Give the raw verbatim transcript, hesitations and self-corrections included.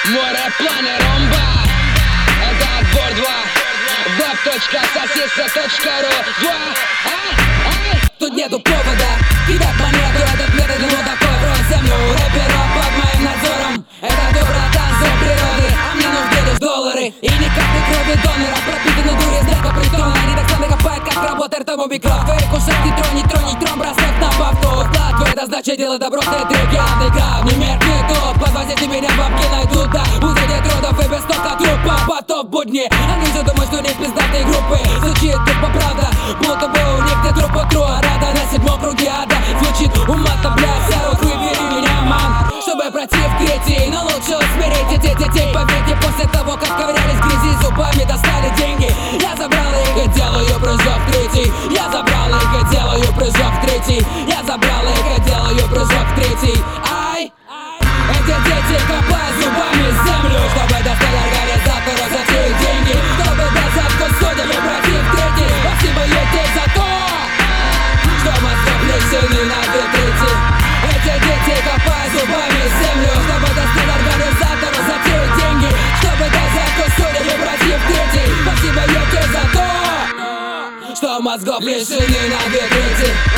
Море плане ромба. Это отбор два. веб точка сосиска точка ру. Два. Тут нету повода кидать монету. Этот метод ему такой брось землю. Рэперов под моим надзором. Это доброта за природы. А мне нужны лишь доллары. И ни капли крови донора. Пропитаны дури с дека притона. Они так сами копают, как работает термомикров. Твои кушать не тронь, не тронь, не тронь. Бросать на повтор. Вклад твой, это значит делать добро. Ты треки андеграунд. Не меркни топ. Подвозите меня, бабки найдут, да. Узадет родов и без тока трупа. Потоп будни. Они все думают, что у них пиздатые группы. Звучит тупо правда. Будто бы у них нет трупа труа. Рада на седьмом круге ада. Звучит уматно, блядь, вся рук, выбери меня, ман. Чтобы пройти в третий, но лучше усмирить эти детей. Поверьте, после того, как ковырялись в грязи, зубами достали деньги. Я забрал их и делаю прыжок в третий. Я забрал их и делаю прыжок в третий. Я забрал их и делаю прыжок в третий. Ай! Эти дети копают зубами землю, чтобы достать организатора, затеют деньги. Чтобы десятку судеб и пройти в третий. Спасибо ей за то, что мозгов лишены на две трети. Эти дети копают зубами землю, чтобы достать организатора, затеют деньги. Чтобы десятку судеб и пройти в третий. Спасибо ей за то, что мозгов лишены на две трети.